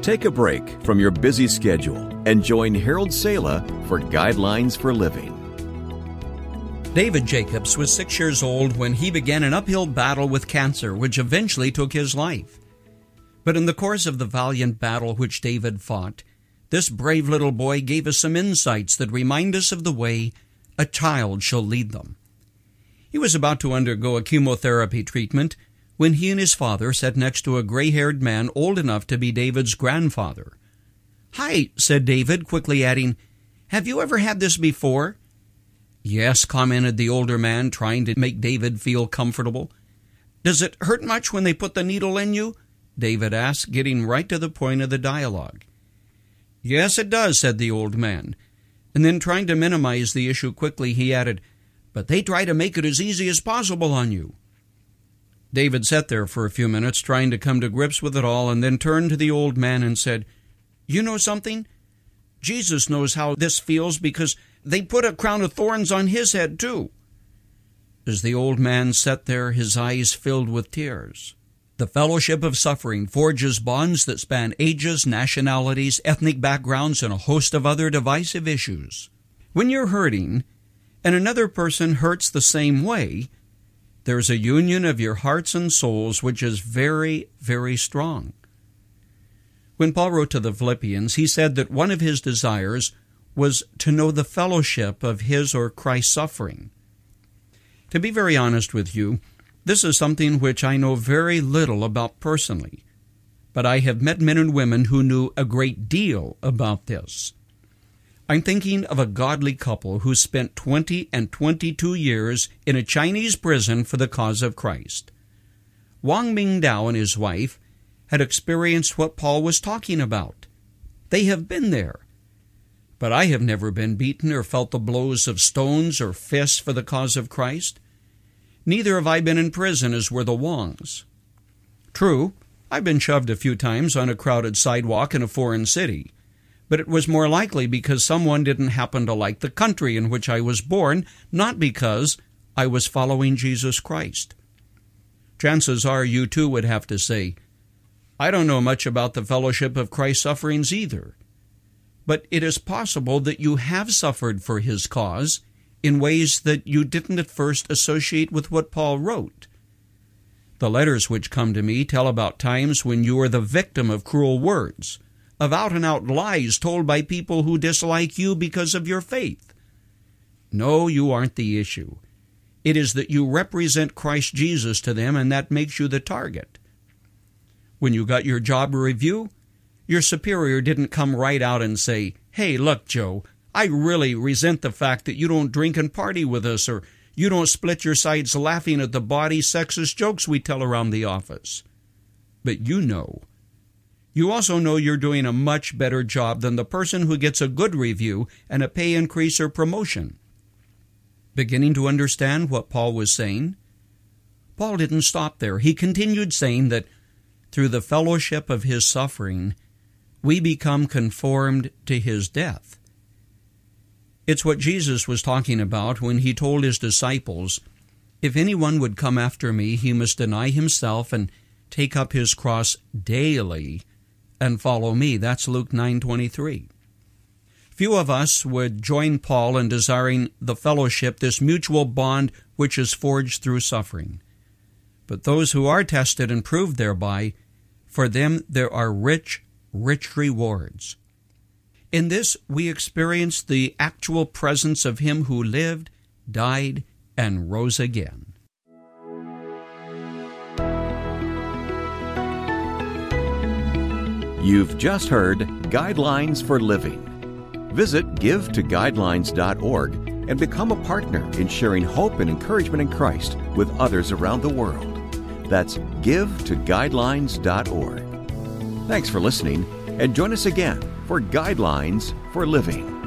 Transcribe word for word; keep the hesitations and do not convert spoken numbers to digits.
Take a break from your busy schedule and join Harold Sala for Guidelines for Living. David Jacobs was six years old when he began an uphill battle with cancer, which eventually took his life. But in the course of the valiant battle which David fought, this brave little boy gave us some insights that remind us of the way a child shall lead them. He was about to undergo a chemotherapy treatment when he and his father sat next to a gray-haired man old enough to be David's grandfather. "Hi," said David, quickly adding, "Have you ever had this before?" "Yes," commented the older man, trying to make David feel comfortable. "Does it hurt much when they put the needle in you?" David asked, getting right to the point of the dialogue. "Yes, it does," said the old man. And then, trying to minimize the issue quickly, he added, "But they try to make it as easy as possible on you." David sat there for a few minutes, trying to come to grips with it all, and then turned to the old man and said, "You know something? Jesus knows how this feels because they put a crown of thorns on his head too." As the old man sat there, his eyes filled with tears. The fellowship of suffering forges bonds that span ages, nationalities, ethnic backgrounds, and a host of other divisive issues. When you're hurting, and another person hurts the same way, there's a union of your hearts and souls which is very, very strong. When Paul wrote to the Philippians, he said that one of his desires was to know the fellowship of his or Christ's suffering. To be very honest with you, this is something which I know very little about personally, but I have met men and women who knew a great deal about this. I'm thinking of a godly couple who spent twenty and twenty-two years in a Chinese prison for the cause of Christ. Wang Mingdao and his wife had experienced what Paul was talking about. They have been there. But I have never been beaten or felt the blows of stones or fists for the cause of Christ. Neither have I been in prison as were the Wangs. True, I've been shoved a few times on a crowded sidewalk in a foreign city, but it was more likely because someone didn't happen to like the country in which I was born, not because I was following Jesus Christ. Chances are you too would have to say, "I don't know much about the fellowship of Christ's sufferings either." But it is possible that you have suffered for his cause in ways that you didn't at first associate with what Paul wrote. The letters which come to me tell about times when you are the victim of cruel words, of out-and-out lies told by people who dislike you because of your faith. No, you aren't the issue. It is that you represent Christ Jesus to them, and that makes you the target. When you got your job review, your superior didn't come right out and say, "Hey, look, Joe, I really resent the fact that you don't drink and party with us, or you don't split your sides laughing at the bawdy, sexist jokes we tell around the office." But you know. You also know you're doing a much better job than the person who gets a good review and a pay increase or promotion. Beginning to understand what Paul was saying? Paul didn't stop there. He continued saying that through the fellowship of his suffering, we become conformed to his death. It's what Jesus was talking about when he told his disciples, "If anyone would come after me, he must deny himself and take up his cross daily and follow me." That's Luke nine twenty-three. Few of us would join Paul in desiring the fellowship, this mutual bond which is forged through suffering. But those who are tested and proved thereby, for them there are rich, rich rewards. In this we experience the actual presence of him who lived, died, and rose again. You've just heard Guidelines for Living. Visit give to guidelines dot org and become a partner in sharing hope and encouragement in Christ with others around the world. That's give to guidelines dot org. Thanks for listening, and join us again for Guidelines for Living.